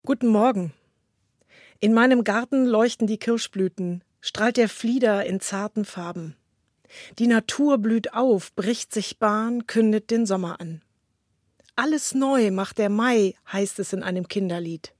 Guten Morgen. In meinem Garten leuchten die Kirschblüten, strahlt der Flieder in zarten Farben. Die Natur blüht auf, bricht sich Bahn, kündet den Sommer an. Alles neu macht der Mai, heißt es in einem Kinderlied.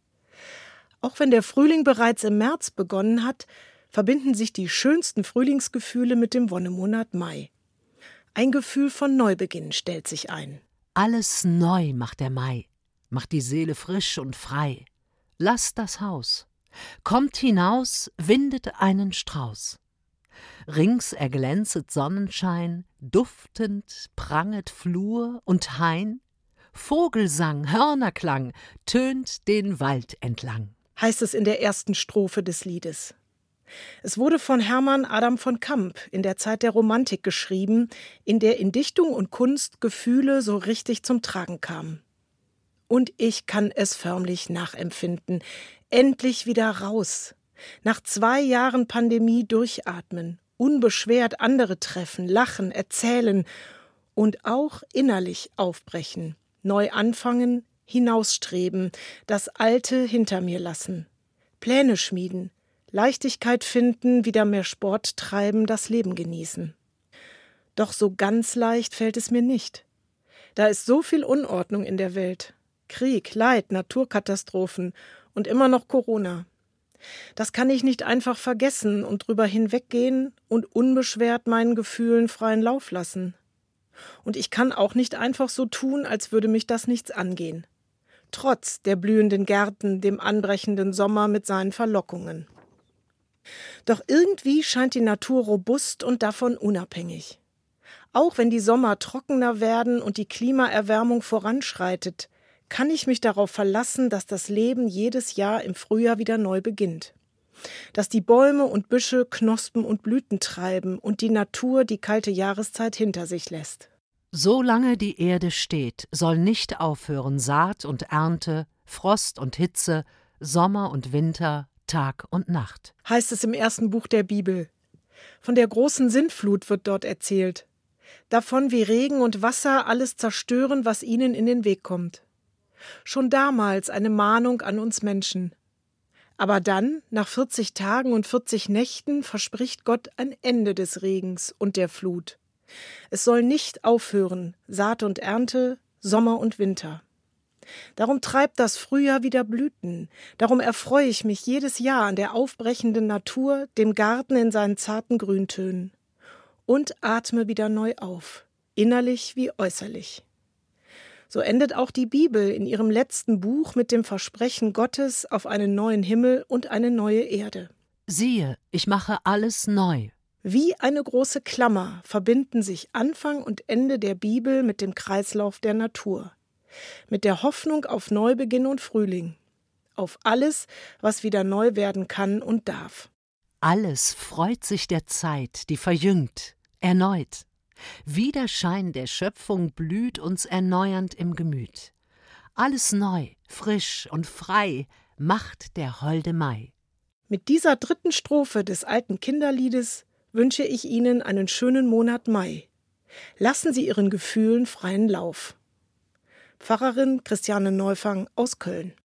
Auch wenn der Frühling bereits im März begonnen hat, verbinden sich die schönsten Frühlingsgefühle mit dem Wonnemonat Mai. Ein Gefühl von Neubeginn stellt sich ein. Alles neu macht der Mai, macht die Seele frisch und frei. Lasst das Haus, kommt hinaus, windet einen Strauß. Rings erglänzet Sonnenschein, duftend pranget Flur und Hain. Vogelsang, Hörnerklang tönt den Wald entlang, heißt es in der ersten Strophe des Liedes. Es wurde von Hermann Adam von Kamp in der Zeit der Romantik geschrieben, in der in Dichtung und Kunst Gefühle so richtig zum Tragen kamen. Und ich kann es förmlich nachempfinden. Endlich wieder raus. Nach 2 Jahren Pandemie durchatmen, unbeschwert andere treffen, lachen, erzählen und auch innerlich aufbrechen, neu anfangen, hinausstreben, das Alte hinter mir lassen, Pläne schmieden, Leichtigkeit finden, wieder mehr Sport treiben, das Leben genießen. Doch so ganz leicht fällt es mir nicht. Da ist so viel Unordnung in der Welt. Krieg, Leid, Naturkatastrophen und immer noch Corona. Das kann ich nicht einfach vergessen und drüber hinweggehen und unbeschwert meinen Gefühlen freien Lauf lassen. Und ich kann auch nicht einfach so tun, als würde mich das nichts angehen. Trotz der blühenden Gärten, dem anbrechenden Sommer mit seinen Verlockungen. Doch irgendwie scheint die Natur robust und davon unabhängig. Auch wenn die Sommer trockener werden und die Klimaerwärmung voranschreitet, kann ich mich darauf verlassen, dass das Leben jedes Jahr im Frühjahr wieder neu beginnt. Dass die Bäume und Büsche Knospen und Blüten treiben und die Natur die kalte Jahreszeit hinter sich lässt. Solange die Erde steht, soll nicht aufhören Saat und Ernte, Frost und Hitze, Sommer und Winter, Tag und Nacht. Heißt es im ersten Buch der Bibel. Von der großen Sintflut wird dort erzählt. Davon, wie Regen und Wasser alles zerstören, was ihnen in den Weg kommt. Schon damals eine Mahnung an uns Menschen. Aber dann, nach 40 Tagen und 40 Nächten, verspricht Gott ein Ende des Regens und der Flut. Es soll nicht aufhören, Saat und Ernte, Sommer und Winter. Darum treibt das Frühjahr wieder Blüten. Darum erfreue ich mich jedes Jahr an der aufbrechenden Natur, dem Garten in seinen zarten Grüntönen. Und atme wieder neu auf, innerlich wie äußerlich. So endet auch die Bibel in ihrem letzten Buch mit dem Versprechen Gottes auf einen neuen Himmel und eine neue Erde. Siehe, ich mache alles neu. Wie eine große Klammer verbinden sich Anfang und Ende der Bibel mit dem Kreislauf der Natur. Mit der Hoffnung auf Neubeginn und Frühling. Auf alles, was wieder neu werden kann und darf. Alles freut sich der Zeit, die verjüngt, erneut. Wie der Schein der Schöpfung blüht uns erneuernd im Gemüt. Alles neu, frisch und frei macht der holde Mai. Mit dieser 3. Strophe des alten Kinderliedes wünsche ich Ihnen einen schönen Monat Mai. Lassen Sie Ihren Gefühlen freien Lauf. Pfarrerin Christiane Neufang aus Köln.